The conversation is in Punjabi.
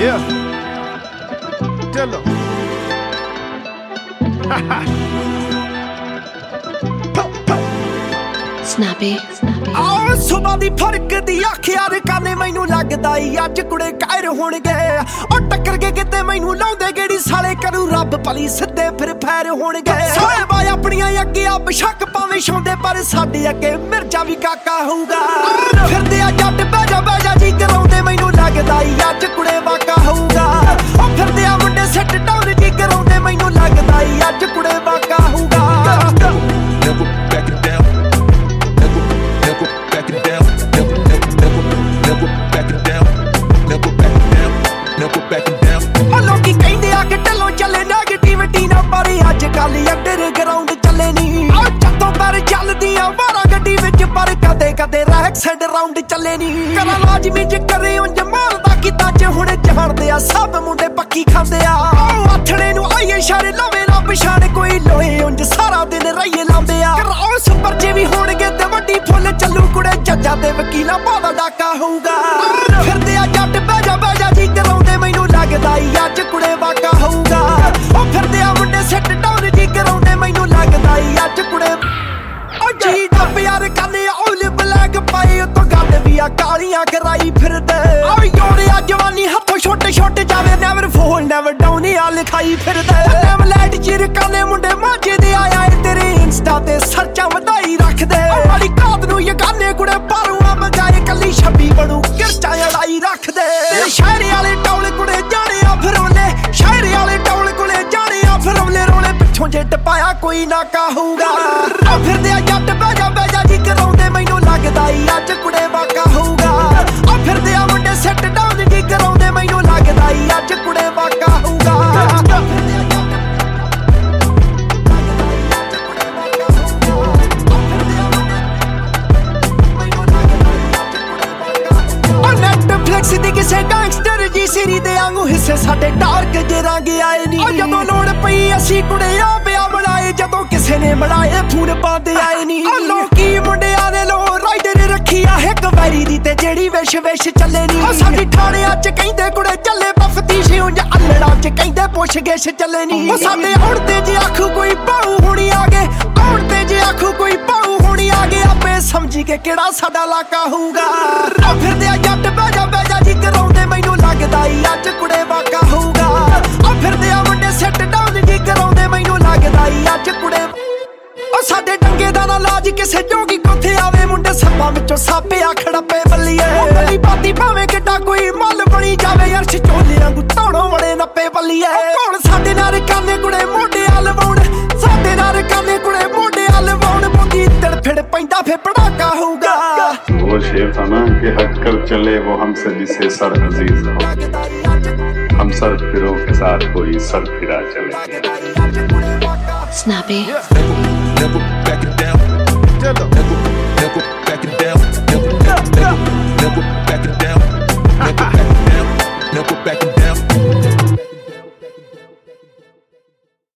Yeah. Dillo. Snappy. ਆਹ ਸੁਬਾਹ ਦੀ ਫਰਕ ਦੀ ਆਖਿਆ ਰਕਾਨੇ ਮੈਨੂੰ ਲੱਗਦਾ ਈ ਅੱਜ ਕੁੜੇ ਕਾਇਰ ਹੋਣਗੇ ਉਹ ਟੱਕਰ ਕੇ ਕਿਤੇ ਮੈਨੂੰ ਲਾਉਂਦੇ ਗੇੜੀ ਸਾਲੇ ਕਰੂ ਰੱਬ ਭਲੀ ਸਿੱਧੇ ਫਿਰ ਫੈਰ ਹੋਣਗੇ ਸਾਰੇ ਬਾਈ ਆਪਣੀਆਂ ਅੱਗੇ ਆ ਬਸ਼ੱਕ ਪਾਵੇਂ ਛਾਉਂਦੇ ਪਰ ਸਾਡੇ ਅੱਗੇ ਮਿਰਜ਼ਾ ਵੀ ਕਾਕਾ ਹੋਊਗਾ ਫਿਰਦੇ ਆ ਜੱਟ ਬਹਿ ਜਾ ਜੀ ਕਰਾਉਂਦੇ ਮੈਨੂੰ ਲੱਗਦਾ ਈ ਅੱਜ ਕੁੜੇ ਵਾਕਾ ਹੋਊਗਾ ਉਹ ਫਿਰਦੇ ਆ ਮੁੰਡੇ ਸੈੱਟ ਡਾਊਨ ਜੀ ਕਰਾਉਂਦੇ ਮੈਨੂੰ ਲੱਗਦਾ ਈ ਅੱਜ ਕੁੜੇ ਵਾਕਾ ਹੋਊਗਾ ਲੋਕੀ ਕਹਿੰਦੇ ਆ ਕਿ ਢੱਲੋਂ ਚੱਲੇ ਨੈਗੇਟਿਵਿਟੀ ਨਾ ਪਰ ਅੱਜ ਕੱਲ ਅੰਡਰਗਰਾਉਂਡ ਚੱਲੇ ਨੀ ਆ ਜਦੋਂ ਪਰ ਚੱਲਦੀਆਂ ਵਾਰਾ ਗੱਡੀ ਵਿੱਚ ਪਰ ਕਦੇ ਕਦੇ ਰੈਕ ਸਾਈਡ ਰਾਉਂਡ ਚੱਲੇ ਨੀ ਕਰਾਂ ਲਾਜ਼ਮੀ ਜੇ ਕਰੇ ਉਂਝ ਮਾਰਦਾ ਕਿਤਾ ਚ ਹੁਣ ਜਾਣਦੇ ਆ ਸਭ ਮੁੰਡੇ ਪੱਕੀ ਖਾਂਦੇ ਆ ਆਥਣੇ ਨੂੰ ਆਈਏ ਇਸ਼ਾਰੇ ਲਾਵੇ ਨਾ ਪਛਾਣ ਕੋਈ ਲੋਏ ਉਂਝ ਸਾਰਾ ਦਿਨ ਰਹੀਏ ਲਾਉਂਦੇ ਆ ਕਰਾਉ ਸੁਪਰ ਜੇ ਵੀ ਹੋਣਗੇ ਤੇ ਵੱਡੀ ਫੁੱਲ ਚੱਲੂ ਕੁੜੇ ਜੱਜਾਂ ਤੇ ਵਕੀਲਾਂ ਬਾਦਾ ਡਾਕਾ ਹੋਊਗਾ ਫਿਰਦੇ ਆ ਜੱਟ ਬਹਿ ਜਾ ਜੀ ਕਰਾਉਂਦੇ ਮੈਨੂੰ ਲੱਗਦਾ ਈ ਅੱਜ ਕੁੜੇ ਵਾਕਾ ਹੋਊਗਾ ਉਹ ਫਿਰਦੇ ਆ ਮੁੰਡੇ ਸੈੱਟ ਡਾਊਨ ਜੀ ਕਰਾਉਂਦੇ ਮੈਨੂੰ ਲੱਗਦਾ ਈ ਅੱਜ ਕੁੜੇ ਉਹ ਜੀ ਦਾ ਪਿਆਰ ਕਰਨੇ ਔਲ ਬਲੈਕ ਪਾਈ ਉਤੋਂ ਗੱਲ ਵੀ ਆ ਕਾਲੀਆਂ ਕਰਾਈ ਫਿਰਦੇ ਓ ਯੋੜਿਆ ਜਵਾਨੀ ਹੱਥੋਂ ਛੋਟੇ ਜਾਵੇ ਨੈਵਰ ਫੋਲ ਨੈਵਰ ਡਾਊਨ ਆ ਲਿਖਾਈ ਫਿਰਦੇ ਨੈਵਰ ਲੈਟ ਚਿਰ ਕਾਨੇ ਮੁੰਡੇ ਮਾਝੇ ਦੇ ਆਇਆ ਤੇਰੇ ਇੰਸਟਾ ਤੇ ਸਰਚਾਂ ਵਧਾਈ ਰੱਖਦੇ ਵਾਲੀ ਕਾਤ ਨੂੰ ਯਗਾਨੇ ਕੁੜੇ ਪਾਰੂਆਂ ਬਜਾਏ ਕੱਲੀ ਛੱਬੀ ਬਣੂ ਕਿਰਚਾਂ ਲੜਾਈ ਰੱਖਦੇ ਸ਼ਾਇਰੀ ਵਾਲੇ ਟੌਲ ਕੁੜੇ ਜਾਣੇ ਆ ਫਿਰੋਲੇ ਸ਼ਾਇਰੀ ਵਾਲੇ ਟੌਲ ਕੁੜੇ ਜਾਣੇ ਆ ਫਿਰੋਲੇ ਰੋਲੇ ਪਿੱਛੋਂ ਜੇ ਟਪਾਇਆ ਕੋਈ ਨਾ ਕਾਹੂਗਾ ਆ ਫਿਰਦੇ ਆ ਜੱਟ ਬਹਿ ਜਾ ਜੀ ਕਰਾਉਂਦੇ ਮੈਨੂੰ ਲੱਗਦਾ ਈ ਅੱਜ ਕੁੜੇ ਵਾਕਾ ਹੋਊਗਾ ਆ ਫਿਰਦੇ ਆ ਮੁੰਡੇ ਸੈੱਟ ਡਾਊਨ ਜੀ ਕਰਾਉਂਦੇ ਮੈਨੂੰ ਲੱਗਦਾ ਈ ਅੱਜ ਕੁੜੇ ਵਾਕਾ ਹੋਊਗਾ ਨੈਟਫਲਿਕਸ ਦੀ ਕਿਸੇ ਗੈਂਗਸਟਰ ਜੀ ਸੀਰੀ ਦੇ ਵਾਂਗੂ ਹਿੱਸੇ ਸਾਡੇ ਡਾਰਕ ਜੇ ਰੰਗ ਆਏ ਨੀ ਜਦੋਂ ਲੋੜ ਪਈ ਅਸੀਂ ਕੁੜੇ ਆ ਪਿਆ ਬਣਾਏ ਜਦੋਂ ਕਿਸੇ ਨੇ ਬਣਾਏ ਫੋਨ ਪਾਉਂਦੇ ਆਏ ਨੀ ਲੋਕੀ ਮੁੰਡਿਆਂ ਦੇ ਲੋ ਰਾਈਡਰ ਰੱਖੀ ਆ ਇੱਕ ਵੈਰੀ ਦੀ ਤੇ ਜਿਹੜੀ ਵਿਸ਼ ਚੱਲੇ ਨੀ ਸਾਡੀ ਥਾਣਿਆਂ ਚ ਕਹਿੰਦੇ ਕੁੜੇ ਚੱਲੇ ਬਫਤੀਸ਼ ਉਂਝ ਅੱਲੜਾਂ ਚ ਕਹਿੰਦੇ ਪੁੱਛ ਗਿੱਛ ਚੱਲੇ ਨੀ ਉਹ ਸਾਡੇ ਹੁਣ ਤੇ ਜੇ ਆਖੂ ਕੋਈ ਪਾਉ ਹੁਣੀ ਆ ਗਏ ਹੁਣ ਤੇ ਜੇ ਆਖੂ ਕੋਈ ਪਾਉ ਹੁਣੀ ਆ ਗਏ ਆਪੇ ਸਮਝੀ ਕੇ ਕਿਹੜਾ ਸਾਡਾ ਇਲਾਕਾ ਹੋਊਗਾ ਆ ਫਿਰਦੇ ਆ ਜੱਟ ਬਹਿ ਜਾ ਜੀ ਕਰਾਉਂਦੇ ਮੈਨੂੰ ਲੱਗਦਾ ਈ ਅੱਜ ਕੁੜੇ ਵਾਕਾ ਹੋਊਗਾ ਆ ਫਿਰਦੇ ਆ ਮੁੰਡੇ ਸੈੱਟ ਡਾਊਨ ਜੀ ਕਰਾਉਂਦੇ ਮੈਨੂੰ ਲੱਗਦਾ ਈ ਅੱਜ ਕੁੜੇ ਉਹ ਸਾਡੇ ਡੰਗੇ ਦਾ ਨਾ ਲਾਜ ਕਿਸੇ ਜੋਗੀ ਕੋਥੇ ਆਵੇ ਮੁੰਡੇ ਸੱਪਾਂ ਵਿੱਚੋਂ ਸਾਪੇ ਆ ਖੜੱਪੇ ਬੱਲੀਏ ਬੱਲੀ ਬਾਤੀ ਭਾਵੇਂ ਕਿੱਡਾ ਕੋਈ ਮੱਲ ਬਣੀ ਜਾਵੇ ਅਰਸ਼ ਚੋਲਿਆਂ ਗੁੱਤਾਣੋਂ ਵੜੇ ਨੱਪੇ ਬੱਲੀਏ ਕੌਣ ਸਾਡੇ ਨਾਲ ਕਾਨੇ ਕੁੜੇ ਮੋਢੇ ਲਵਾਉਣ ਸਾਡੇ ਨਾਲ ਕਾਨੇ ਕੁੜੇ ਮੋਢੇ ਲਵਾਉਣ ਮੁੰਗੀ ਤੜਫੜ ਪੈਂਦਾ ਫੇ ਪੜਾਕਾ ਹੋਊਗਾ वो शेर था ना कि हटकर चले वो हमसे जिसे सर अजीज हो हम सर फिरों के साथ कोई सर फिरा चले Snappy.